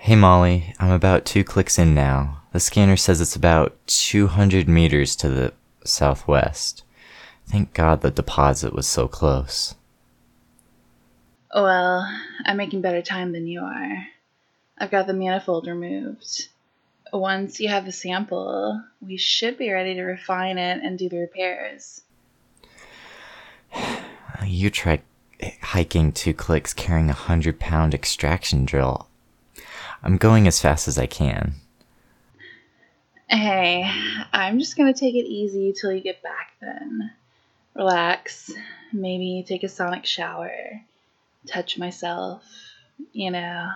Hey Molly, I'm about 2 clicks in now. The scanner says it's about 200 meters to the southwest. Thank God the deposit was so close. Well, I'm making better time than you are. I've got the manifold removed. Once you have the sample, we should be ready to refine it and do the repairs. You tried hiking 2 clicks carrying a 100-pound extraction drill. I'm going as fast as I can. Hey, I'm just gonna take it easy till you get back then. Relax, maybe take a sonic shower, touch myself, you know.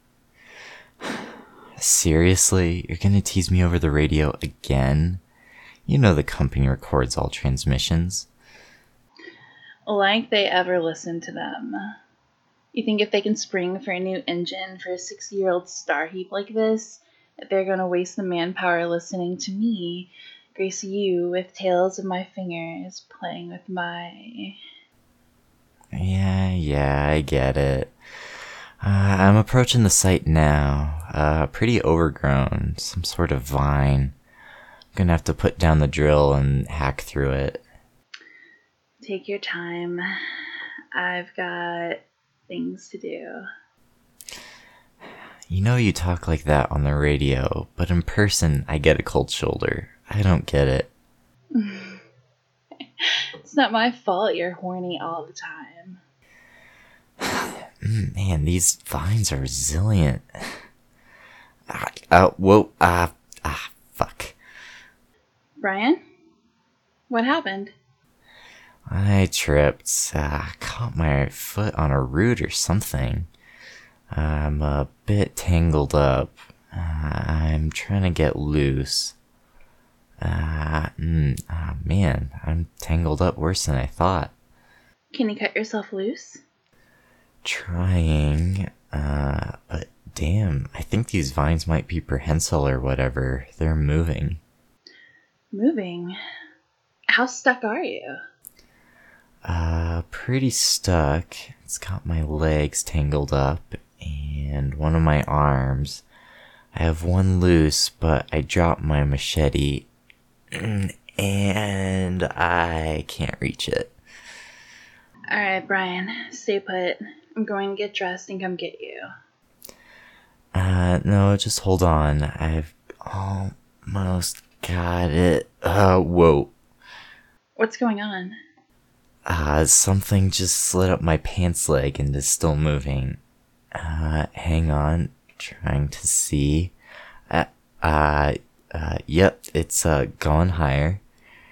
Seriously? You're gonna tease me over the radio again? You know the company records all transmissions. Like they ever listen to them. You think if they can spring for a new engine for a 60-year-old star heap like this, that they're gonna waste the manpower listening to me grace you with tales of my fingers playing with my... Yeah, I get it. I'm approaching the site now. Pretty overgrown. Some sort of vine. I'm gonna have to put down the drill and hack through it. Take your time. I've got things to do. You know you talk like that on the radio, but in person I get a cold shoulder. I don't get it. It's not my fault you're horny all the time. Man, these vines are resilient. Fuck. Brian? What happened? I tripped. Caught my foot on a root or something. I'm a bit tangled up. I'm trying to get loose. Man, I'm tangled up worse than I thought. Can you cut yourself loose? Trying, but damn, I think these vines might be prehensile or whatever. They're moving. Moving? How stuck are you? Pretty stuck. It's got my legs tangled up and one of my arms. I have one loose, but I dropped my machete and I can't reach it. Alright, Brian, stay put. I'm going to get dressed and come get you. No, just hold on. I've almost got it. Whoa. What's going on? Something just slid up my pants leg and is still moving. Hang on. Trying to see. Yep, it's, going higher.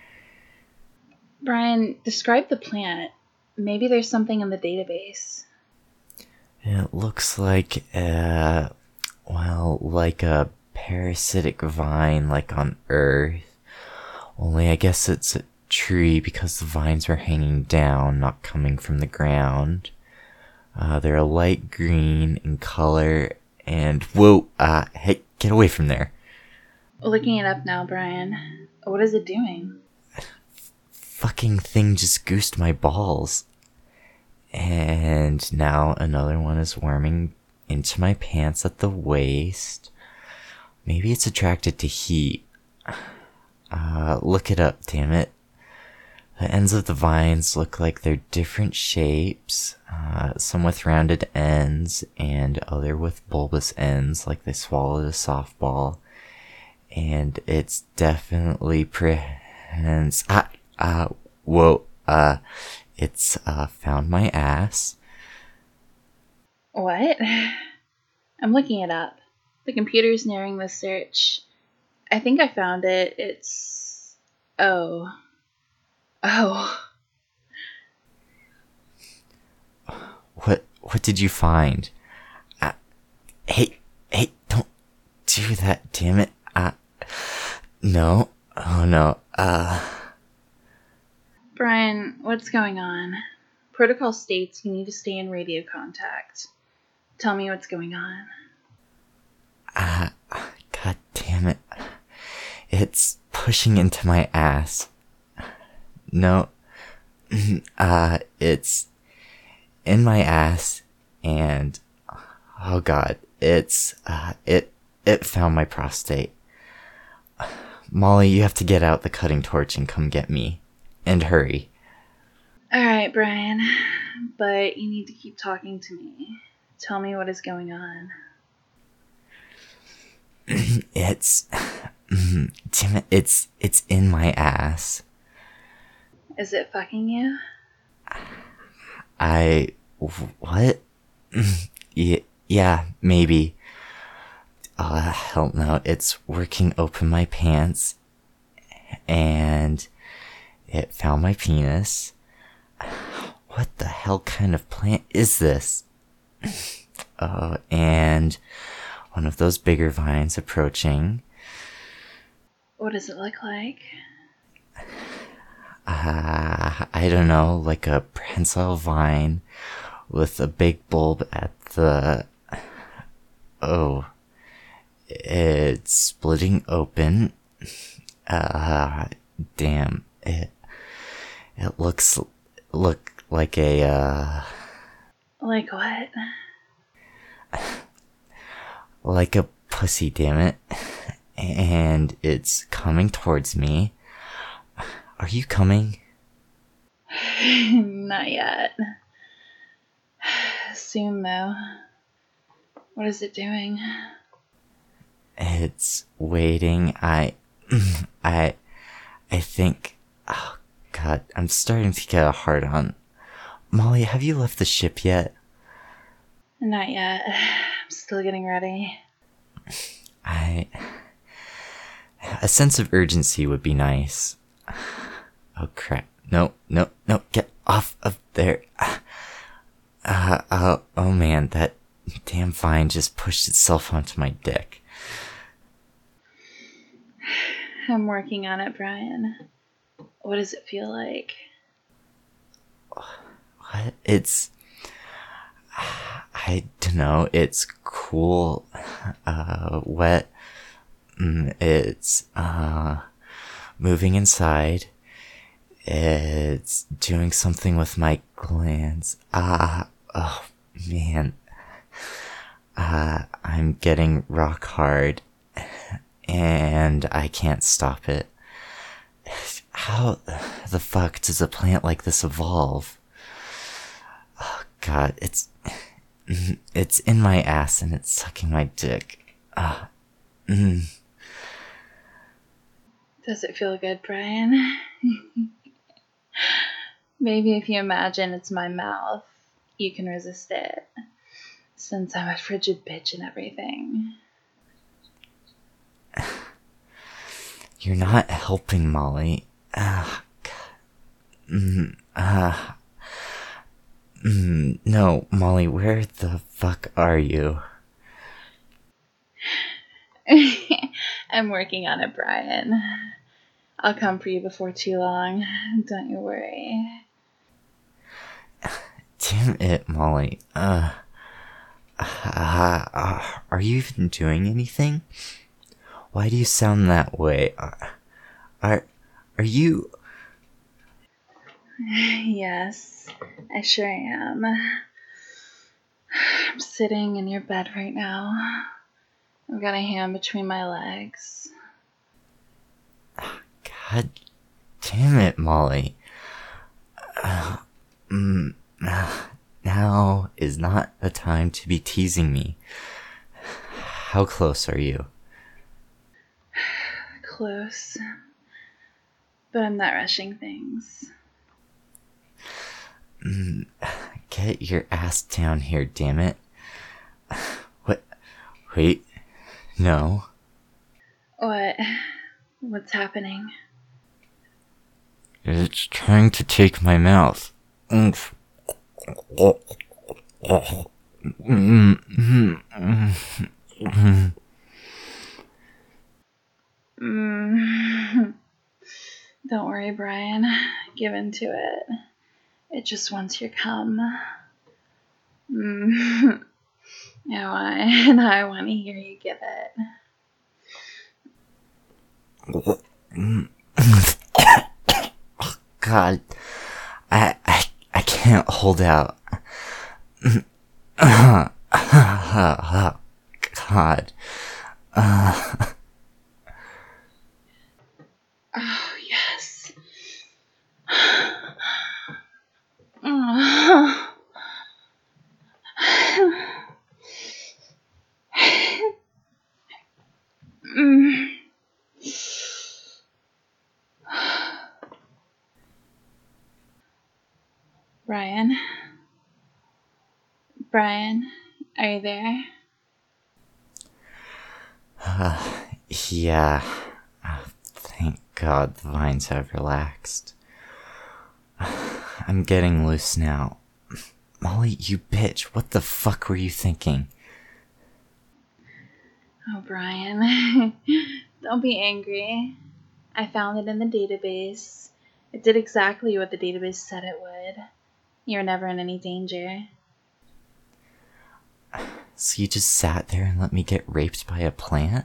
Brian, describe the plant. Maybe there's something in the database. It looks like, like a parasitic vine, like on Earth. Only I guess it's a tree because the vines were hanging down, not coming from the ground. They're a light green in color, and hey, get away from there. Looking it up now, Brian. What is it doing? Fucking thing just goosed my balls. And now another one is worming into my pants at the waist. Maybe it's attracted to heat. Look it up, damn it. The ends of the vines look like they're different shapes, some with rounded ends and other with bulbous ends like they swallowed a softball. And it's definitely it's found my ass. What? I'm looking it up. The computer's narrowing the search. I think I found it. It's... Oh. What did you find? Hey, don't do that, damn it. No. Oh no. Brian, what's going on? Protocol states you need to stay in radio contact. Tell me what's going on. God damn it. It's pushing into my ass. No. It's in my ass and oh god, it found my prostate. Molly, you have to get out the cutting torch and come get me. And hurry. Alright, Brian. But you need to keep talking to me. Tell me what is going on. It's... Damn it, it's in my ass. Is it fucking you? What? Yeah, maybe. Hell no, it's working open my pants. And it found my penis. What the hell kind of plant is this? And one of those bigger vines approaching. What does it look like? I don't know, like a prehensile vine with a big bulb at the... Oh. It's splitting open. Damn. It looks like a, Like what? like a pussy, damn it. And it's coming towards me. Are you coming? Not yet. Soon, though. What is it doing? It's waiting. I think... Oh, God. I'm starting to get a hard on. Molly, have you left the ship yet? Not yet. I'm still getting ready. A sense of urgency would be nice. Oh, crap. No, get off of there. Oh man, that damn vine just pushed itself onto my dick. I'm working on it, Brian. What does it feel like? What? It's... I don't know. It's cool. Wet. It's, moving inside. It's doing something with my glands. Oh, man. I'm getting rock hard. And I can't stop it. How the fuck does a plant like this evolve? Oh, God, it's in my ass and it's sucking my dick. Does it feel good, Brian? Maybe if you imagine it's my mouth, you can resist it. Since I'm a frigid bitch and everything. You're not helping, Molly. God. No, Molly, where the fuck are you? I'm working on it, Brian. I'll come for you before too long. Don't you worry. Damn it, Molly. Are you even doing anything? Why do you sound that way? Are you... Yes, I sure am. I'm sitting in your bed right now. I've got a hand between my legs. God damn it, Molly. Now is not the time to be teasing me. How close are you? Close. But I'm not rushing things. Get your ass down here, damn it. What? Wait. No. What? What's happening? It's trying to take my mouth. Don't worry, Brian. Give in to it. It just wants your cum. Now I want to hear you give it. God, I can't hold out. God. Oh, yes. Mm. Brian? Brian, are you there? Yeah. Thank God the vines have relaxed. I'm getting loose now. Molly, you bitch, what the fuck were you thinking? Oh, Brian. Don't be angry. I found it in the database. It did exactly what the database said it would. You're never in any danger. So you just sat there and let me get raped by a plant?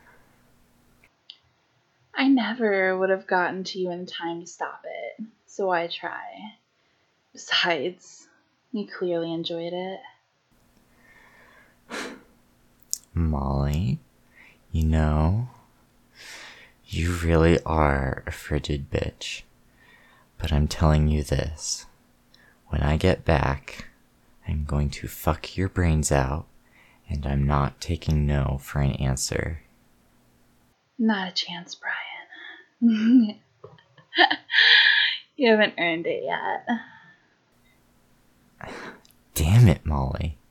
I never would have gotten to you in time to stop it, so why try? Besides, you clearly enjoyed it. Molly, you know, you really are a frigid bitch. But I'm telling you this. When I get back, I'm going to fuck your brains out, and I'm not taking no for an answer. Not a chance, Brian. You haven't earned it yet. Damn it, Molly.